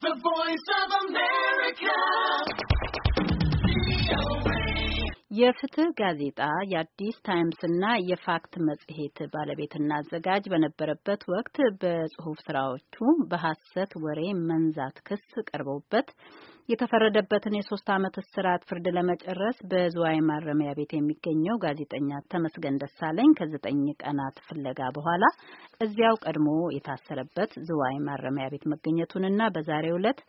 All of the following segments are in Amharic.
The Voice of America. የፍትህ ጋዜጣ የአዲስ ታይምስ እና የፋክት መጽሔት ባለቤትና አዘጋጅ በነበረበት ወቅት በጽሁፍ ስራዎቹ በሐሰት ወሬ መንዛት ክስ ቀርቦበት የተፈረደበትን የ3 ዓመት እስራት ፍርድ ለመጨረስ በዝዋይ ማረሚያ ቤት የሚገኘው ጋዜጠኛ ተመስገን ደሳለኝ ከ9 ቀናት ፍለጋ በኋላ እዚያው ቀድሞ የታሰረበት ዝዋይ ማረሚያ ቤት መገኘቱንና በዛሬው ዕለት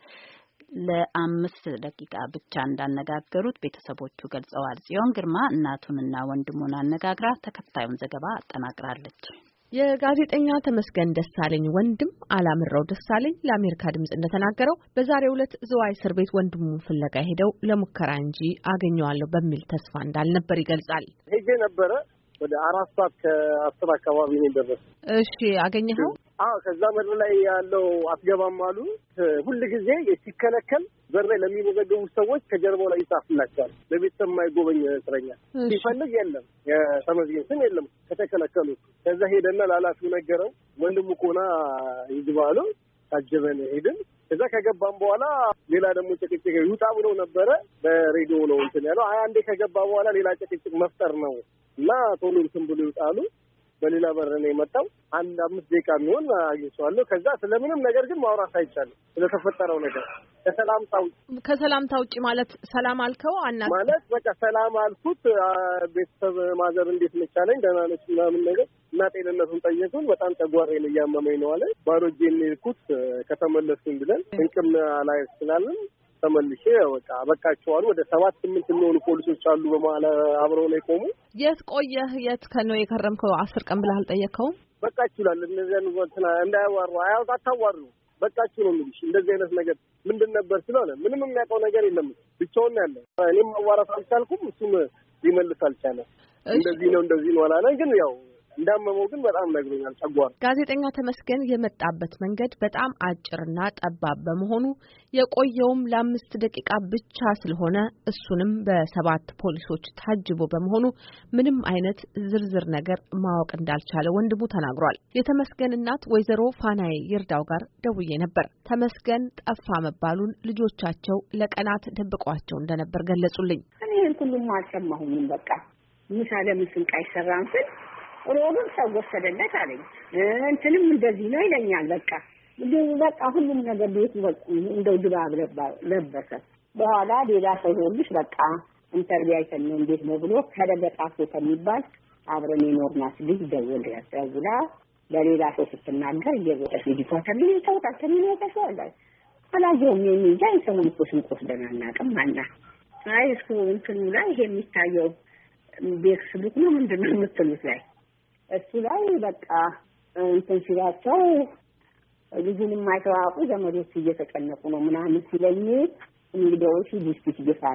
ለ5 ደቂቃ ብቻ እንዳነጋገሩት ቤተሰቦቹ ገልጸዋል። ጽዮን ግርማ እናቱንና ወንድሙን አነጋግራ ተከታዩን ዘገባ አጠናቅራለች። የጋዜጠኛ ተመስገን ደሳለኝ ወንድም አላምረው ደሳለኝ ለአሜሪካ ድምጽ እንደተናገረው በዛሬው ዕለት ዝዋይ እስር ቤት ወንድሙን ፍለጋ ሄደው ለሙከራ እንጂ አገኘዋለሁ በሚል ተስፋ እንዳልነበር ይገልጻል። ሄጄ ነበረ ወደ 4 ሰዓት ከ10 አካባቢ ነው የደረሰው። እሺ አገኘኸው? አዎ ከዛ በር ላይ ያለው አትገባም አሉ። ሁሉ ጊዜ ሲከለከል በር ላይ ለሚወገደው ሰዎች ከጀርባው ላይ ይጻፍላቸዋል። ለቤተሰብ የማይጎበኝ እስረኛ ሲፈልግ የለም የተመስገን ስም የለም ከተከለከሉ። ከዛ ሄደና ላላፊው ነገረው። ወንድሙ ኮና ይግባሉ ታጀበን ሄድን። ከዛ ከገባም በኋላ ሌላ ደግሞ ጭቅጭቅ ይውጣ ብሎ ነበረ። በሬዲዮ ነው እንትን ያለው። አንዴ ከገባ በኋላ ሌላ ጭቅጭቅ መፍጠር ነው እና ቶሎ እንትን ብሎ ይውጣሉ። በሌላ በር ነው የመጣው። 5 ደቂቃ የሚሆን አግኝቼዋለሁ። ከዛ ስለምንም ነገር ግን ማውራት አይቻልም ስለተፈጠረው ነገር። ከሰላምታ ውጪ ማለት ሰላም አልከው? ማለት በቃ ሰላም አልኩት። ቤተሰብ ማዘር እንዴት ነች አለኝ። ደህና ነች ምናምን ነገር እና ጤንነቱን ጠየቁን። በጣም ጨጓራዬን እያመመኝ ነው አለ። ባዶ እጄን የሄድኩት ከተመለስኩኝ ብለን እንቅም ላይ ስላለን ተመልሼ በቃቸዋል። ወደ 7-8 የሚሆኑ ፖሊሶች አሉ በመሀል አብረው ላይ ቆሙ። የት ቆየህ? የት ከነው የከረምከው? 10 ቀን ብለህ አልጠየቀውም? በቃችሁላል እነዚህ እንዳያዋሩ አታዋሩ በቃችሁ ነው የሚልሽ። እንደዚህ አይነት ነገር ምንድን ነበር ስለሆነ ምንም የሚያውቀው ነገር የለም። ብቻውን ያለ እኔም ማዋራት አልቻልኩም፣ እሱም ሊመልስ አልቻለም። እንደዚህ ነው አላለ። ግን ያው እንዳመመው ግን በጣም ነግሮኛል። ጨጓራ ጋዜጠኛ ተመስገን የመጣበት መንገድ በጣም አጭርና ጠባብ በመሆኑ የቆየውም ለ5 ደቂቃ ብቻ ስለሆነ እሱንም በ7 ፖሊሶች ታጅቦ በመሆኑ ምንም አይነት ዝርዝር ነገር ማወቅ እንዳልቻለ ወንድሙ ተናግሯል። የተመስገን እናት ወይዘሮ ፋናዬ ይርዳው ጋር ደውዬ ነበር። ተመስገን ጠፋ መባሉን ልጆቻቸው ለቀናት ደብቀዋቸው እንደነበር ገለጹልኝ። እኔ ሁሉም አልሰማሁም። በቃ ምሳሌ ምስንቅ አይሰራም ስል ሮብም ሰው ወሰደለት አለኝ። እንትንም እንደዚህ ነው ይለኛል። በቃ ሁሉም ነገር ቤት እንደው ድባብ ለበሰ። በኋላ ሌላ ሰው ሁሉስ በቃ ኢንተርቪው አይተን ነው እንዴት ነው ብሎ ከደበጣፎ ከሚባል አብረን የኖርናት ልጅ ደውላ ለሌላ ሰው ስትናገር እየወጣች ዲፖርታል ይተውታል ከሚለው ተሰዋል አላየውም የሚጃይ ሰውን እኮ ስንቆስ ደናናቅም አና አይ እሱ እንትኑ ላይ ይሄ የሚታየው ቤት ስሉት ነው ምንድነው የምትሉት ላይ እሱ ላይ በቃ እንትን ሲላቸው ልጁንም አይተዋቁ ዘመዶች እየተጨነቁ ነው ምናምን ሲለኝ እንግዲያውስ ዲስፒት ዲፋኔ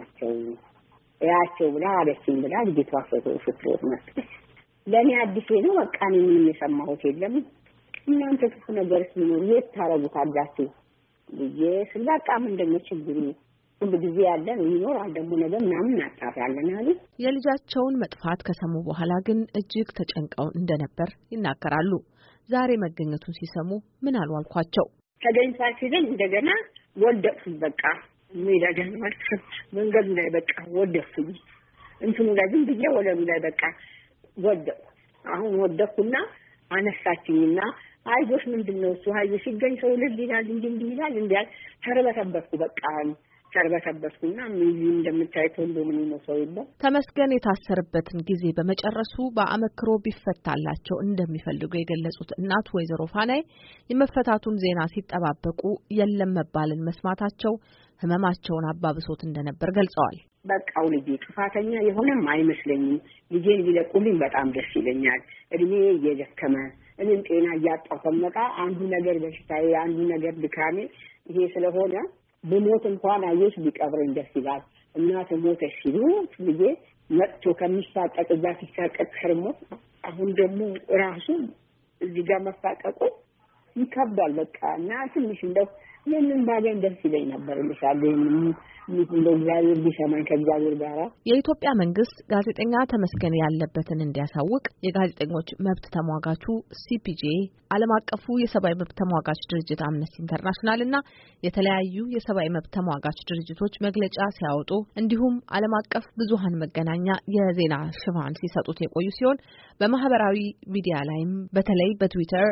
ያቸው ብላ አለችኝ ብላ ልጅቷ ስትሮጥ መስጠት ለኔ አዲስ ነው። በቃ ምንም የሰማሁት የለም። እናንተ ክፉ ነገር ሲኖር የት ታረጉታላችሁ? ስለቃ ምንድነው ችግሩ? ሁሉ ጊዜ ያለን ይኖራል ደግሞ ነገር ምናምን አጣራለን አለ። የልጃቸውን መጥፋት ከሰሙ በኋላ ግን እጅግ ተጨንቀው እንደነበር ይናገራሉ። ዛሬ መገኘቱን ሲሰሙ ምን አልዋልኳቸው? ተገኝቷል ሲለኝ እንደገና ወደቅኩ። በቃ ምን ማለት መንገድ ላይ በቃ ወደቅኩ። እንትኑ ላይ ግን ብዬ ወለሉ ላይ በቃ ወደቅኩ። አሁን ወደቅኩና አነሳችኝና አይዞሽ ምንድነው እሱ አይዞሽ ሲገኝ ሰው ልጅ ይላል እንዴ ይላል እንዴ ተረበተበትኩ። በቃ ተርበተበስኩና ምን እንደምታይተው እንደምን ነው ሰው ይባል። ተመስገን የታሰርበትን ጊዜ በመጨረሱ በአመክሮ ቢፈታላቸው እንደሚፈልጉ የገለጹት እናት ወይዘሮ ፋናይ የመፈታቱን ዜና ሲጠባበቁ የለም መባልን መስማታቸው ህመማቸውን አባብሶት እንደነበር ገልጸዋል። በቃው ልጅ ጥፋተኛ የሆነም አይመስለኝም። ልጄን ቢለቁልኝ በጣም ደስ ይለኛል። እድሜ እየደከመ እኔም ጤና እያጣሁ ከመጣ አንዱ ነገር በሽታዬ አንዱ ነገር ድካሜ ይሄ ስለሆነ በሞት እንኳን አየሽ ቢቀብረኝ ደስ ይላል። እናት ሞተሽ ሲሉ ልጄ መጥቶ ከሚሳቀቅ እዛ ሲሳቀቅ ከርሞ አሁን ደግሞ ራሱ እዚህ ጋር መሳቀቁ ይከብዳል። በቃ እና ትንሽ እንደው ምንም ባገኝ ደስ ይለኝ ነበር ልሻለሁ። እንደዚያው ቢሰማኝ ከእግዚአብሔር ጋር የኢትዮጵያ መንግስት ጋዜጠኛ ተመስገን ያለበትን እንዲያሳውቅ የጋዜጠኞች መብት ተሟጋቹ ሲፒጄ ዓለም አቀፉ የሰብአዊ መብት ተሟጋች ድርጅት አምነስቲ ኢንተርናሽናል እና የተለያዩ የሰብአዊ መብት ተሟጋች ድርጅቶች መግለጫ ሲያወጡ እንዲሁም ዓለም አቀፍ ብዙሃን መገናኛ የዜና ሽፋን ሲሰጡት የቆዩ ሲሆን በማህበራዊ ሚዲያ ላይም በተለይ በትዊተር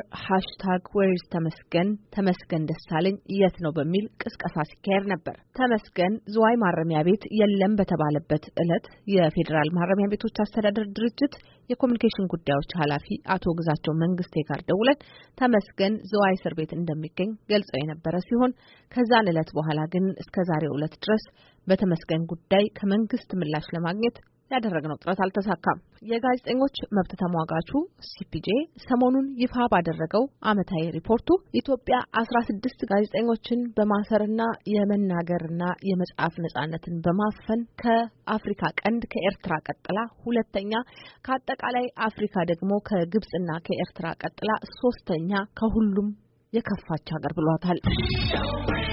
#ተመስገን ደሳለኝ የት ነው በሚል ቅስቀሳ ሲካሄድ ነበር። ተመስገን ዝዋይ ማረሚያ ቤት የለም በተባለበት ዕለት የፌዴራል ማረሚያ ቤቶች አስተዳደር ድርጅት የኮሙኒኬሽን ጉዳዮች ኃላፊ አቶ ግዛቸው መንግስቴ ጋር ደውለን ተመስገን ዝዋይ እስር ቤት እንደሚገኝ ገልጸው የነበረ ሲሆን ከዛን ዕለት በኋላ ግን እስከ ዛሬው ዕለት ድረስ በተመስገን ጉዳይ ከመንግስት ምላሽ ለማግኘት ያደረግነው ጥረት አልተሳካም። የጋዜጠኞች መብት ተሟጋቹ ሲፒጄ ሰሞኑን ይፋ ባደረገው ዓመታዊ ሪፖርቱ ኢትዮጵያ 16 ጋዜጠኞችን በማሰርና የመናገርና የመጻፍ ነጻነትን በማፈን ከአፍሪካ ቀንድ ከኤርትራ ቀጥላ ሁለተኛ፣ ከአጠቃላይ አፍሪካ ደግሞ ከግብጽና ከኤርትራ ቀጥላ ሶስተኛ ከሁሉም የከፋች ሀገር ብሏታል።